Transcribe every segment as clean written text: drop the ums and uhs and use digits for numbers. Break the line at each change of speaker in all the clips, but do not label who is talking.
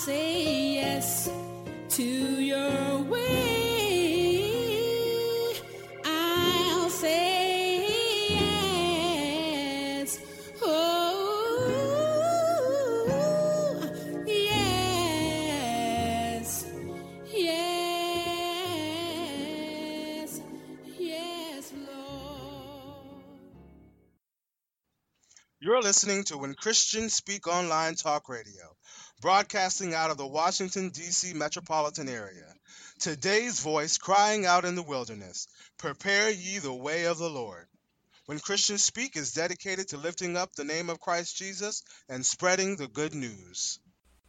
say yes to your way. I'll say yes. Oh, yes. Yes. Yes, Lord.
You're listening to When Christians Speak Online Talk Radio, broadcasting out of the Washington, D.C. metropolitan area. Today's voice crying out in the wilderness, prepare ye the way of the Lord. When Christians Speak is dedicated to lifting up the name of Christ Jesus and spreading the good news.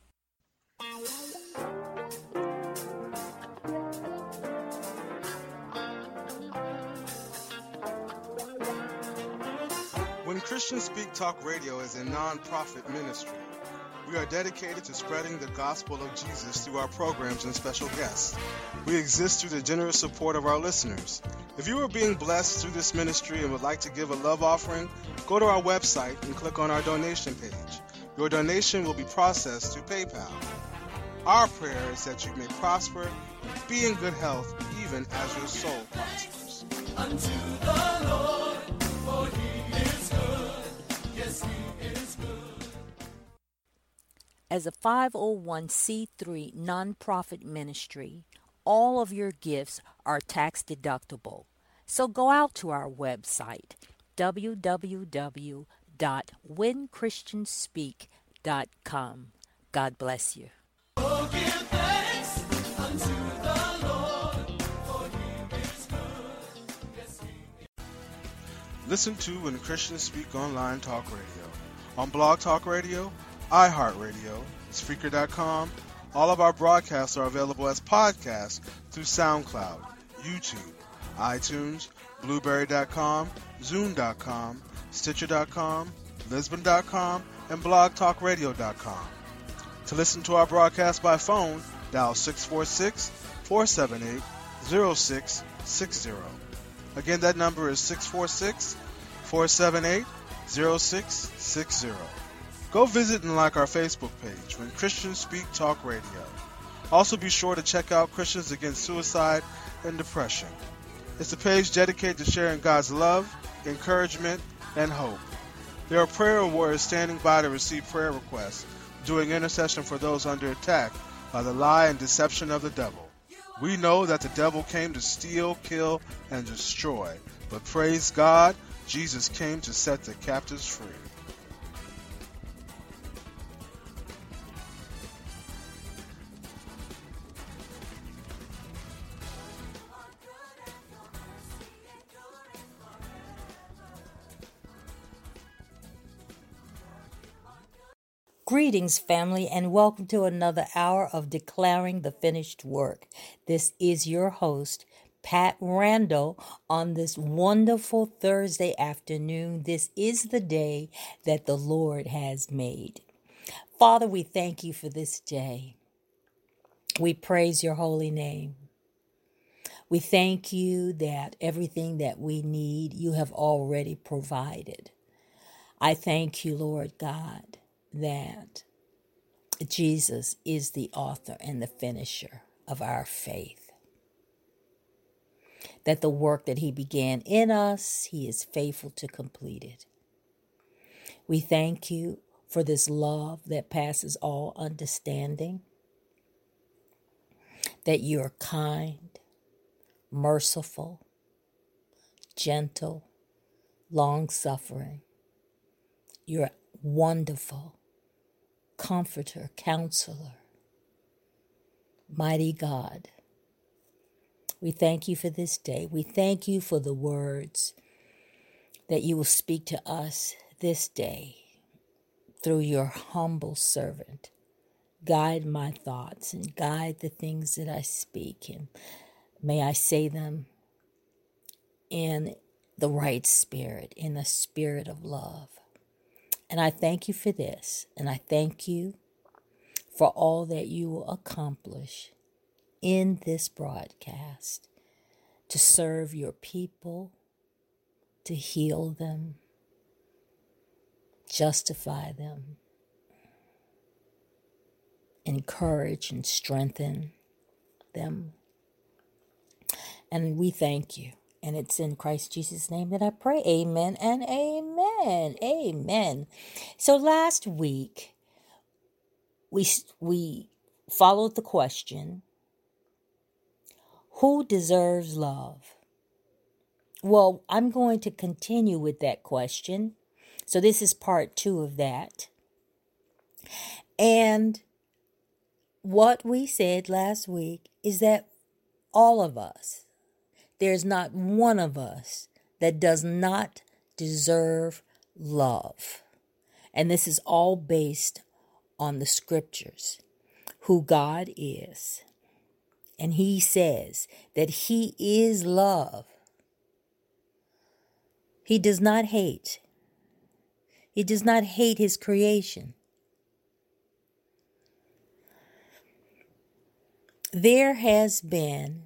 When Christians Speak Talk Radio is a non-profit ministry. We are dedicated to spreading the gospel of Jesus through our programs and special guests. We exist through the generous support of our listeners. If you are being blessed through this ministry and would like to give a love offering, go to our website and click on our donation page. Your donation will be processed through PayPal. Our prayer is that you may prosper and be in good health even as your soul prospers.
Unto the Lord, for he is good. Yes, he is good.
As a 501c3 nonprofit ministry, all of your gifts are tax deductible. So go out to our website, www.whenchristianspeak.com. God bless you.
Oh, give thanks unto the Lord, for he is good. Yes, he is.
Listen to When Christians Speak Online Talk Radio on Blog Talk Radio, iHeartRadio, Spreaker.com. All of our broadcasts are available as podcasts through SoundCloud, YouTube, iTunes, Blueberry.com, Zoom.com, Stitcher.com, Lisbon.com, and BlogTalkRadio.com. To listen to our broadcast by phone, dial 646-478-0660. Again, that number is 646-478-0660. Go visit and like our Facebook page, When Christians Speak Talk Radio. Also be sure to check out Christians Against Suicide and Depression. It's a page dedicated to sharing God's love, encouragement, and hope. There are prayer warriors standing by to receive prayer requests, doing intercession for those under attack by the lie and deception of the devil. We know that the devil came to steal, kill, and destroy, but praise God, Jesus came to set the captives free.
Greetings, family, and welcome to another hour of Declaring the Finished Work. This is your host, Pat Randall, on this wonderful Thursday afternoon. This is the day that the Lord has made. Father, we thank you for this day. We praise your holy name. We thank you that everything that we need, you have already provided. I thank you, Lord God, that Jesus is the author and the finisher of our faith. That the work that he began in us, he is faithful to complete it. We thank you for this love that passes all understanding. That you are kind, merciful, gentle, long-suffering. You're wonderful. Comforter, counselor, mighty God. We thank you for this day. We thank you for the words that you will speak to us this day through your humble servant. Guide my thoughts and guide the things that I speak, and may I say them in the right spirit, in the spirit of love. And I thank you for this, and I thank you for all that you will accomplish in this broadcast to serve your people, to heal them, justify them, encourage and strengthen them. And we thank you. And it's in Christ Jesus' name that I pray. Amen and amen. Amen. So last week, we followed the question, who deserves love? Well, I'm going to continue with that question. So this is part 2 of that. And what we said last week is that all of us, there's not one of us that does not deserve love. And this is all based on the scriptures, who God is. And he says that he is love. He does not hate. He does not hate his creation. There has been,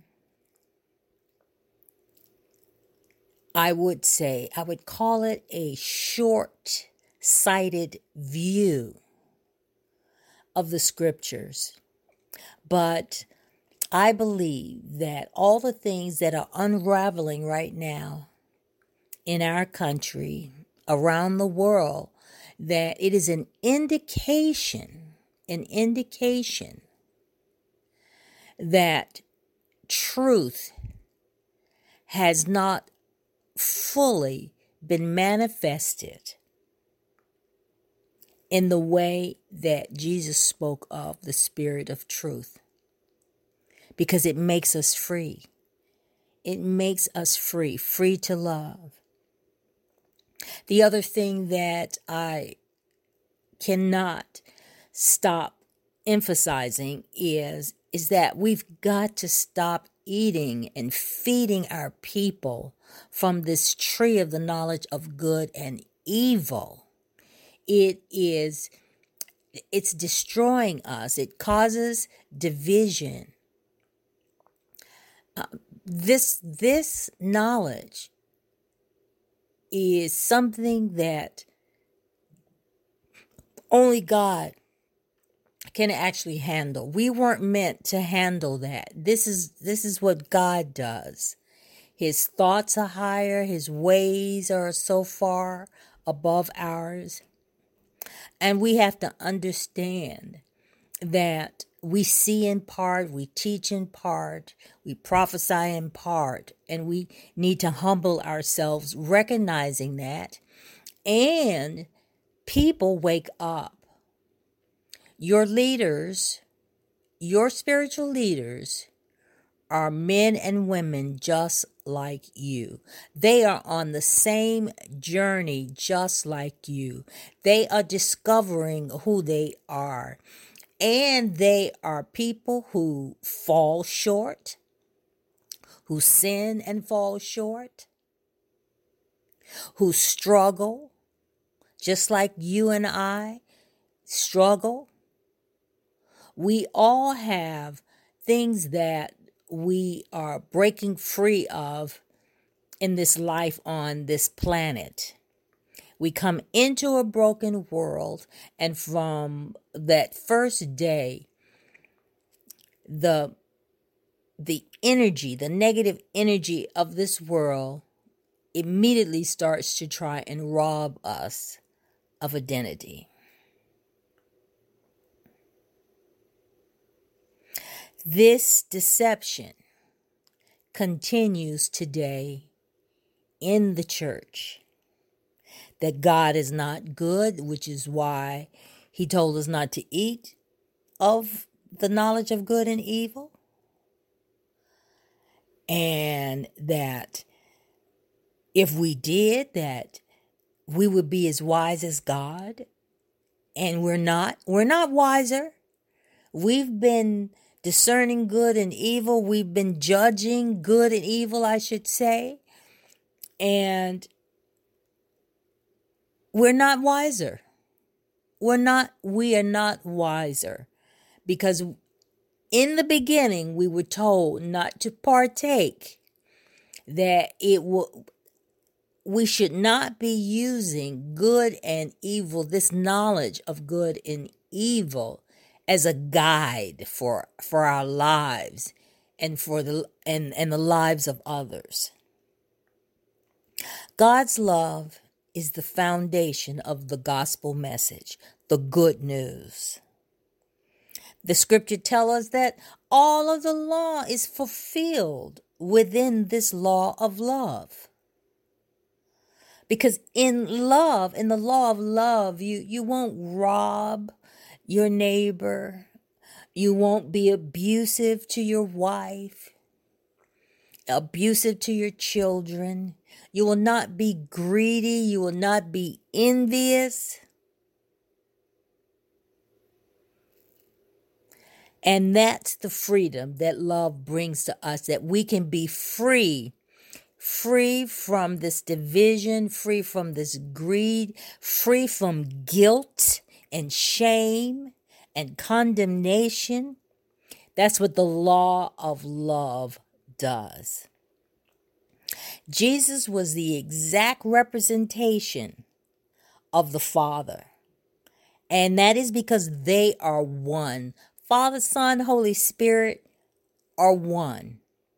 I would call it a short-sighted view of the scriptures. But I believe that all the things that are unraveling right now in our country, around the world, that it is an indication that truth has not fully been manifested in the way that Jesus spoke of the spirit of truth. Because it makes us free. It makes us free to love. The other thing that I cannot stop emphasizing is that we've got to stop eating and feeding our people from this tree of the knowledge of good and evil. It's destroying us. It causes division. This knowledge is something that only God can actually handle. We weren't meant to handle that. This is what God does. His thoughts are higher. His ways are so far above ours. And we have to understand that we see in part, we teach in part, we prophesy in part, and we need to humble ourselves, recognizing that. And people wake up. Your leaders, your spiritual leaders, are men and women just like you. They are on the same journey just like you. They are discovering who they are. And they are people who fall short, who sin and fall short, who struggle, just like you and I struggle. We all have things that we are breaking free of in this life on this planet. We come into a broken world, and from that first day, the energy, the negative energy of this world immediately starts to try and rob us of identity. This deception continues today in the church. That God is not good, which is why he told us not to eat of the knowledge of good and evil. And that if we did, that we would be as wise as God. And we're not wiser. We've been discerning good and evil. We've been judging good and evil, I should say. And we're not wiser. We are not wiser. Because in the beginning, we were told not to partake, that we should not be using good and evil, this knowledge of good and evil, as a guide for our lives and for the lives of others. God's love is the foundation of the gospel message, the good news. The scripture tells us that all of the law is fulfilled within this law of love. Because in the law of love, you won't rob your neighbor. You won't be abusive to your wife, abusive to your children. You will not be greedy. You will not be envious. And that's the freedom that love brings to us, that we can be free from this division, free from this greed, free from guilt and shame and condemnation. That's what the law of love does. Jesus was the exact representation of the Father. And that is because they are one. Father, Son, Holy Spirit are one.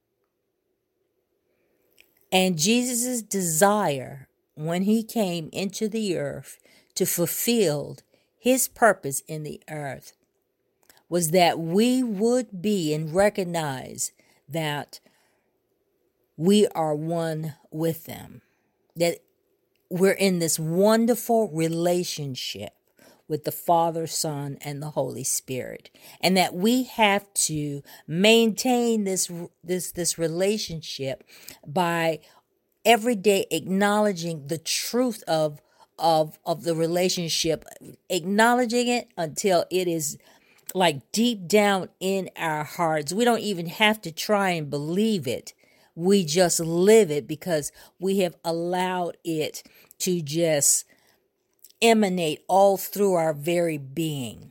And Jesus' desire when he came into the earth to fulfill his purpose in the earth was that we would be and recognize that we are one with them, that we're in this wonderful relationship with the Father, Son, and the Holy Spirit, and that we have to maintain this relationship by every day acknowledging the truth of the relationship, acknowledging it until it is like deep down in our hearts. We don't even have to try and believe it. We just live it because we have allowed it to just emanate all through our very being.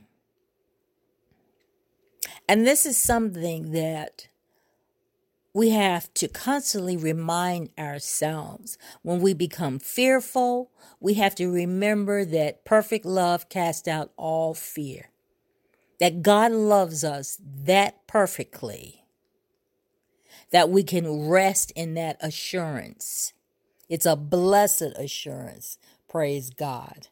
And this is something that we have to constantly remind ourselves. When we become fearful, we have to remember that perfect love casts out all fear. That God loves us that perfectly, that we can rest in that assurance. It's a blessed assurance. Praise God.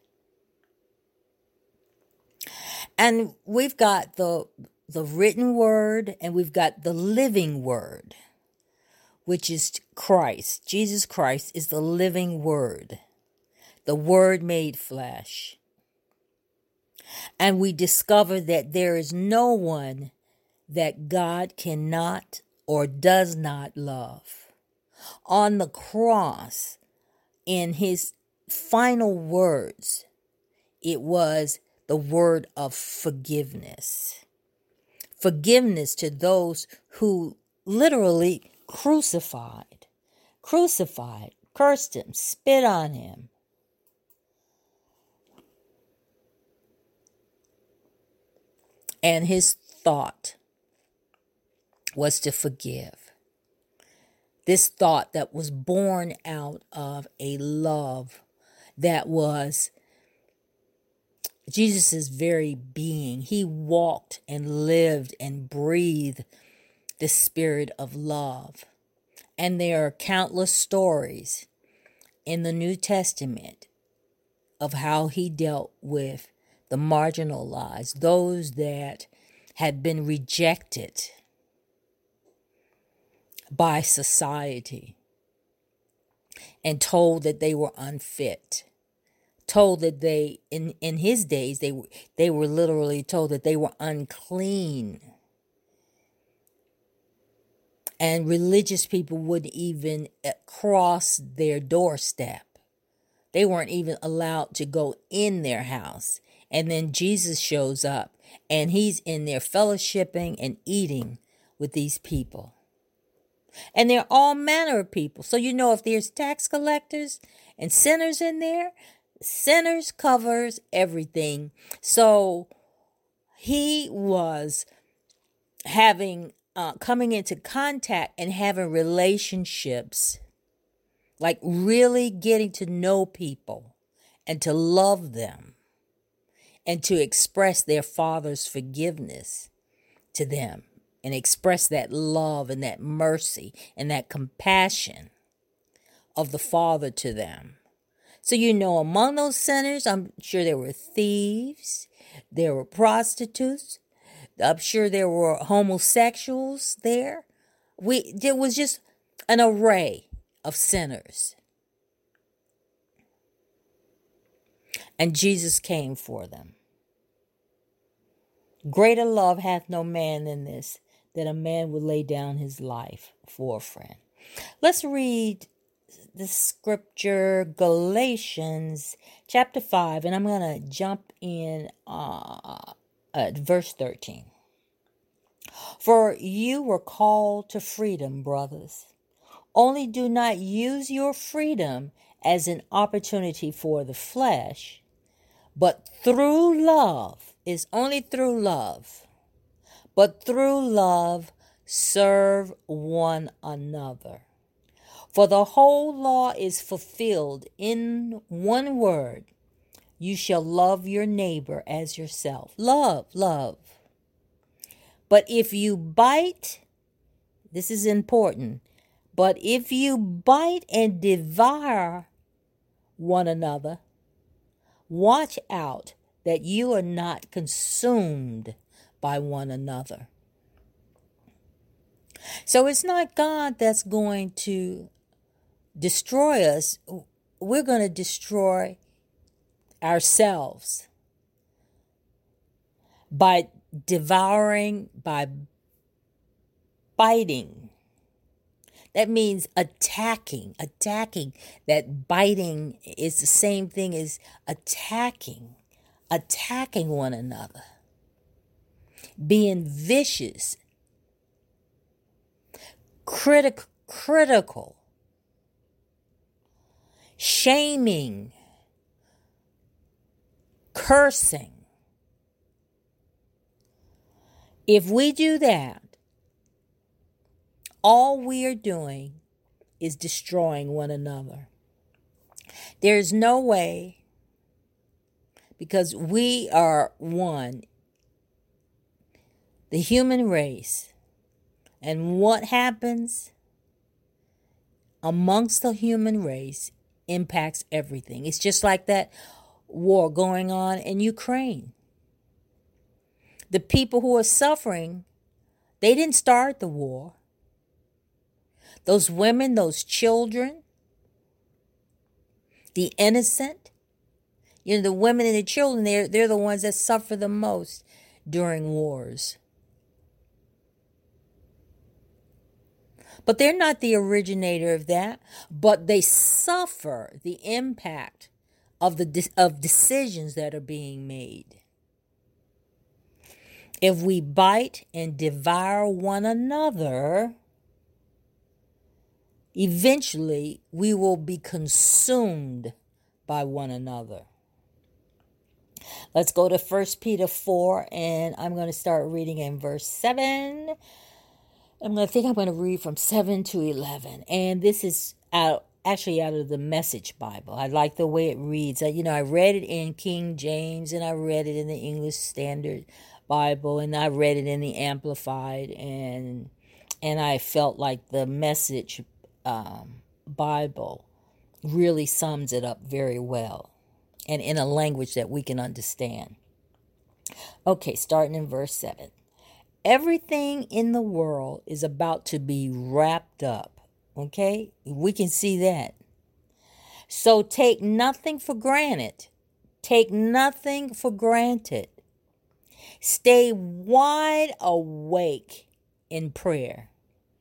And we've got the written word and we've got the living word, which is Christ. Jesus Christ is the living word, the word made flesh. And we discover that there is no one that God cannot or does not love. On the cross, in his final words, it was the word of forgiveness. Forgiveness to those who literally crucified, cursed him, spit on him. And his thought was to forgive. This thought that was born out of a love that was Jesus' very being. He walked and lived and breathed the spirit of love. And there are countless stories in the New Testament of how he dealt with the marginalized, those that had been rejected by society and told that they were unfit, told that they, in his days, they were literally told that they were unclean. And religious people wouldn't even cross their doorstep. They weren't even allowed to go in their house. And then Jesus shows up and he's in there fellowshipping and eating with these people. And they're all manner of people. So you know, if there's tax collectors and sinners in there, sinners covers everything. So he was coming into contact and having relationships, like really getting to know people and to love them and to express their Father's forgiveness to them and express that love and that mercy and that compassion of the Father to them. So, among those sinners, I'm sure there were thieves, there were prostitutes, I'm sure there were homosexuals there. There was just an array of sinners. And Jesus came for them. Greater love hath no man than this, that a man would lay down his life for a friend. Let's read the scripture, Galatians chapter 5, and I'm going to jump in at verse 13. For you were called to freedom, brothers. Only do not use your freedom as an opportunity for the flesh, but through love, is only through love, but through love serve one another. For the whole law is fulfilled in one word: you shall love your neighbor as yourself. Love, love. But if you bite, this is important, but if you bite and devour one another, watch out that you are not consumed by one another. So it's not God that's going to destroy us. We're going to destroy ourselves by devouring, by biting. That means attacking. That biting is the same thing as attacking one another. Being vicious, critical, shaming, cursing. If we do that, all we are doing is destroying one another. There's no way, because we are one, the human race, and what happens amongst the human race impacts everything. It's just like that war going on in Ukraine. The people who are suffering, they didn't start the war. Those women, those children, the innocent, the women and the children, they're the ones that suffer the most during wars. But they're not the originator of that, but they suffer the impact of decisions that are being made. If we bite and devour one another, eventually we will be consumed by one another. Let's go to 1 Peter 4, and I'm going to start reading in verse 7. I'm going to read from 7 to 11. And this is actually out of the Message Bible. I like the way it reads. I read it in King James, and I read it in the English Standard Bible, and I read it in the Amplified, and I felt like the Message Bible really sums it up very well, and in a language that we can understand. Okay, starting in verse 7. Everything in the world is about to be wrapped up. Okay? We can see that. So take nothing for granted. Take nothing for granted. Stay wide awake in prayer.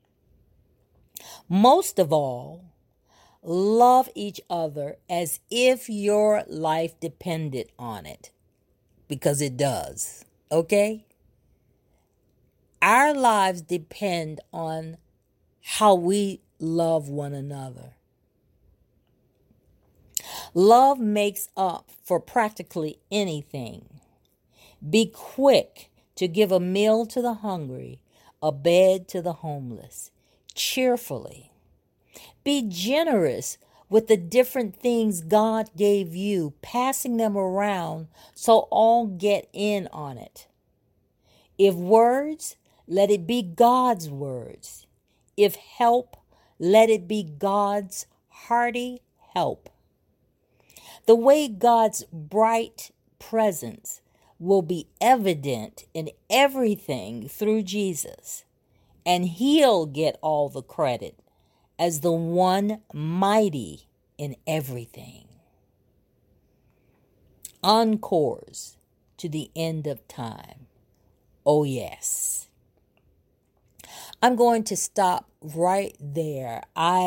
Most of all, love each other as if your life depended on it. Because it does. Okay? Our lives depend on how we love one another. Love makes up for practically anything. Be quick to give a meal to the hungry, a bed to the homeless, cheerfully. Be generous with the different things God gave you, passing them around so all get in on it. If words, let it be God's words. If help, let it be God's hearty help. The way God's bright presence will be evident in everything through Jesus, and He'll get all the credit as the one mighty in everything. Encores to the end of time. Oh, yes. I'm going to stop right there.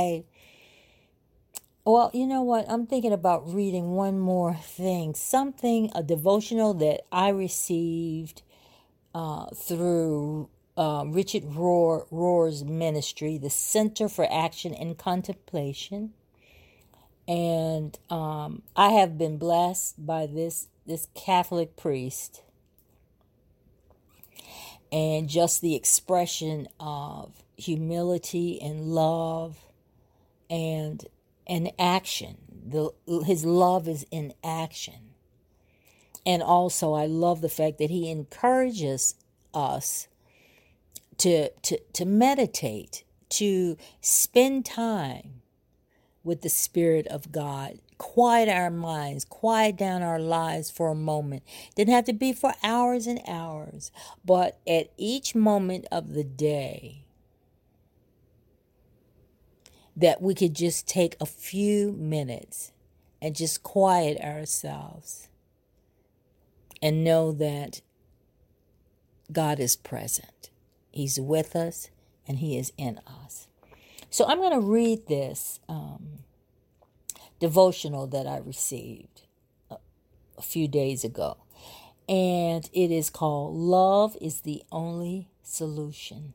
Well, you know what? I'm thinking about reading one more thing. A devotional that I received through Richard Rohr's ministry, the Center for Action and Contemplation. And I have been blessed by this Catholic priest, and just the expression of humility and love and action. His love is in action. And also I love the fact that he encourages us to meditate, to spend time with the Spirit of God, quiet our minds, quiet down our lives for a moment. Didn't have to be for hours and hours, but at each moment of the day, that we could just take a few minutes and just quiet ourselves and know that God is present. He's with us and He is in us. So I'm going to read this devotional that I received a few days ago. And it is called Love is the Only Solution.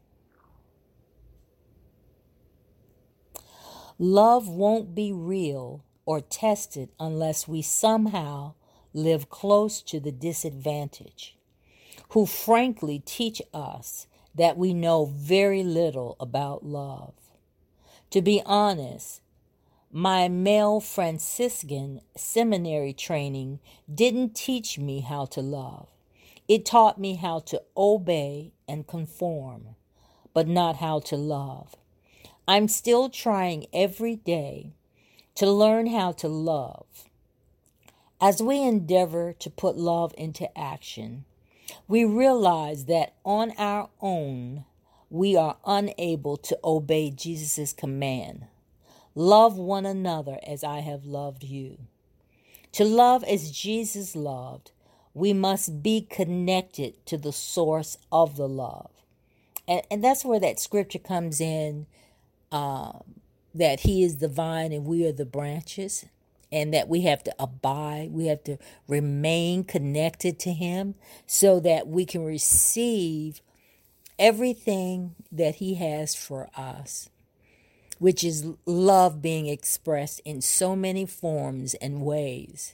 Love won't be real or tested unless we somehow live close to the disadvantaged, who frankly teach us that we know very little about love. To be honest, my male Franciscan seminary training didn't teach me how to love. It taught me how to obey and conform, but not how to love. I'm still trying every day to learn how to love. As we endeavor to put love into action, we realize that on our own, we are unable to obey Jesus' command. Love one another as I have loved you. To love as Jesus loved, we must be connected to the source of the love. And that's where that scripture comes in, that He is the vine and we are the branches, and that we have to abide, we have to remain connected to Him so that we can receive everything that He has for us, which is love being expressed in so many forms and ways.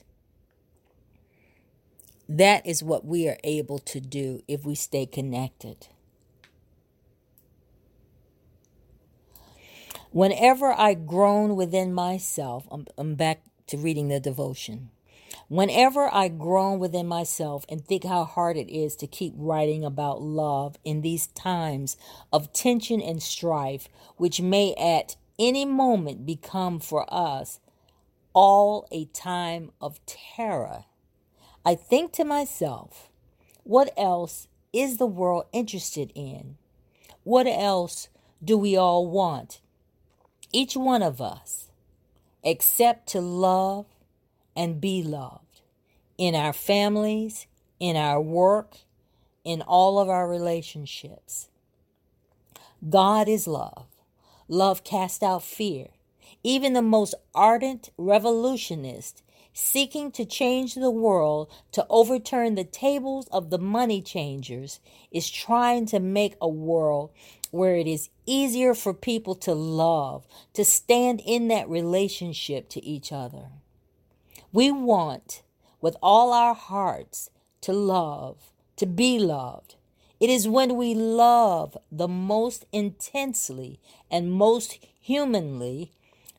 That is what we are able to do if we stay connected. Whenever I groan within myself, I'm back to reading the devotion. Whenever I groan within myself and think how hard it is to keep writing about love in these times of tension and strife, which may at any moment become for us all a time of terror, I think to myself, what else is the world interested in? What else do we all want? Each one of us, except to love and be loved in our families, in our work, in all of our relationships. God is love. Love casts out fear. Even the most ardent revolutionist seeking to change the world, to overturn the tables of the money changers, is trying to make a world where it is easier for people to love, to stand in that relationship to each other. We want, with all our hearts, to love, to be loved. It is when we love the most intensely and most humanly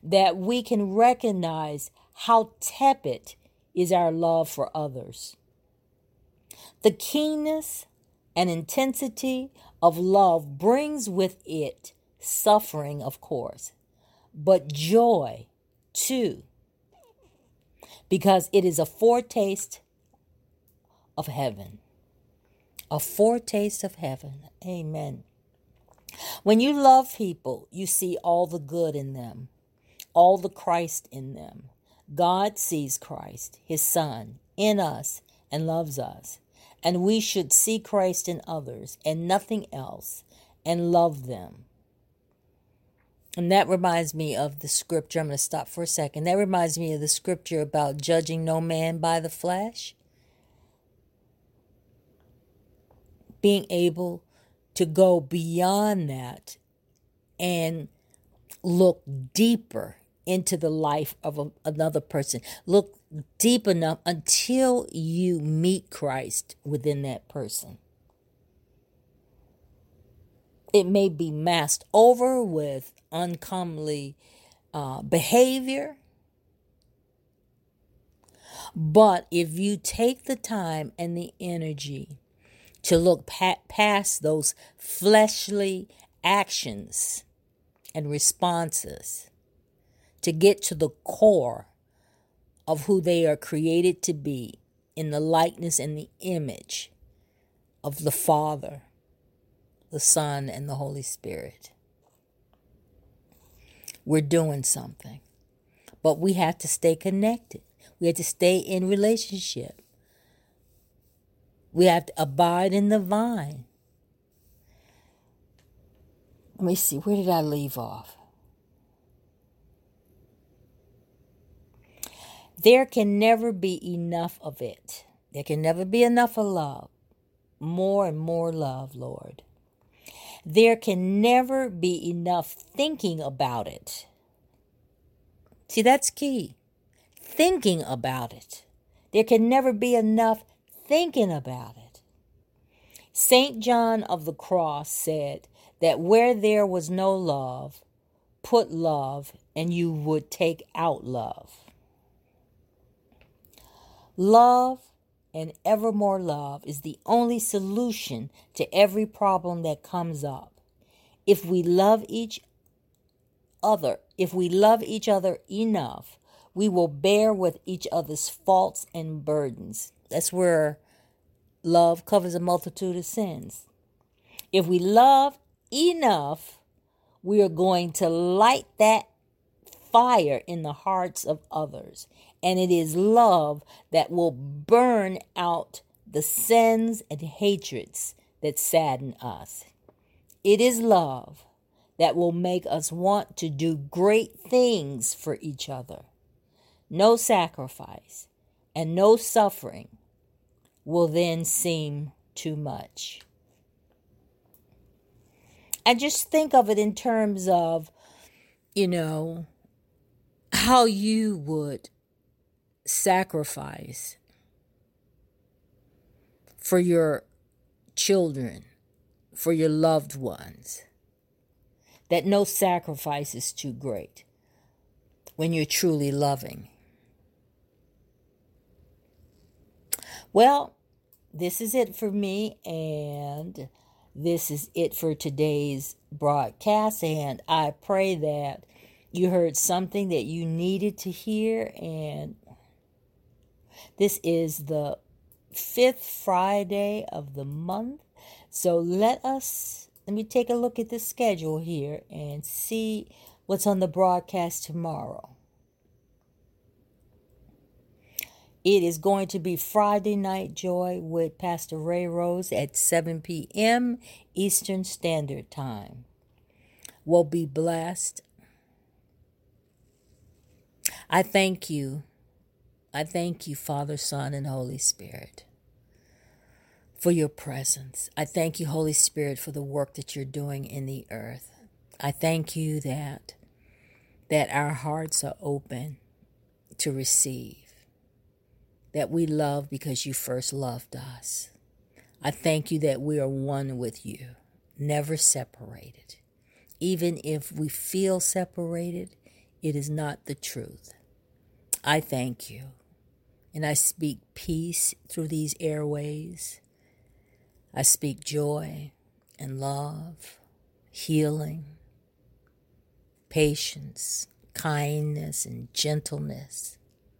that we can recognize how tepid is our love for others. The keenness and intensity of love brings with it suffering, of course, but joy too, because it is a foretaste of heaven. A foretaste of heaven. Amen. When you love people, you see all the good in them, all the Christ in them. God sees Christ, his Son, in us and loves us. And we should see Christ in others and nothing else and love them. And that reminds me of the scripture. I'm going to stop for a second. That reminds me of the scripture about judging no man by the flesh. Being able to go beyond that and look deeper into the life of another person. Look deep enough until you meet Christ within that person. It may be masked over with uncomely behavior. But if you take the time and the energy to look past those fleshly actions and responses, to get to the core of who they are created to be in the likeness and the image of the Father, the Son, and the Holy Spirit. We're doing something. But we have to stay connected. We have to stay in relationship. We have to abide in the vine. Let me see, where did I leave off? There can never be enough of it. There can never be enough of love. More and more love, Lord. There can never be enough thinking about it. See, that's key. Thinking about it. There can never be enough thinking about it. St. John of the Cross said that where there was no love, put love, and you would take out love. Love and ever more love is the only solution to every problem that comes up. If we love each other enough, we will bear with each other's faults and burdens. That's where love covers a multitude of sins. If we love enough, we are going to light that fire in the hearts of others. And it is love that will burn out the sins and hatreds that sadden us. It is love that will make us want to do great things for each other. No sacrifice and no suffering will then seem too much. And just think of it in terms of, how you would sacrifice for your children, for your loved ones. That no sacrifice is too great when you're truly loving. Well, this is it for me, and this is it for today's broadcast, and I pray that you heard something that you needed to hear, and this is the 5th Friday of the month, so let me take a look at the schedule here and see what's on the broadcast tomorrow. It is going to be Friday Night Joy with Pastor Ray Rose at 7 p.m. Eastern Standard Time. We'll be blessed. I thank you. I thank you, Father, Son, and Holy Spirit, for your presence. I thank you, Holy Spirit, for the work that you're doing in the earth. I thank you that our hearts are open to receive, that we love because you first loved us. I thank you that we are one with you, never separated. Even if we feel separated, it is not the truth. I thank you, and I speak peace through these airways. I speak joy and love, healing, patience, kindness, and gentleness,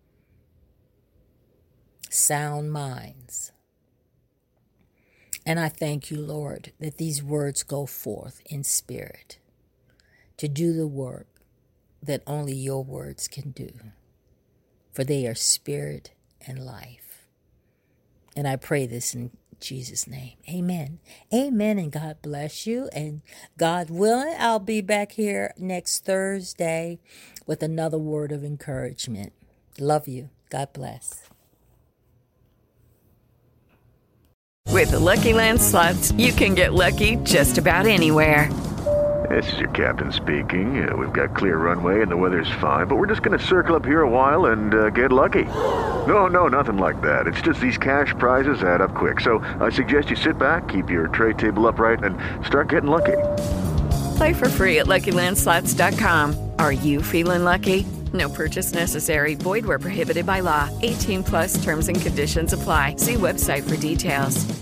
sound minds. And I thank you, Lord, that these words go forth in spirit to do the work that only your words can do, for they are spirit and life. And I pray this in Jesus' name. Amen. Amen, and God bless you. And God willing, I'll be back here next Thursday with another word of encouragement. Love you. God bless.
With the Lucky Land Slots, you can get lucky just about anywhere.
This is your captain speaking. We've got clear runway and the weather's fine, but we're just going to circle up here a while and get lucky. No, nothing like that. It's just these cash prizes add up quick. So I suggest you sit back, keep your tray table upright, and start getting lucky.
Play for free at LuckyLandSlots.com. Are you feeling lucky? No purchase necessary. Void where prohibited by law. 18+ terms and conditions apply. See website for details.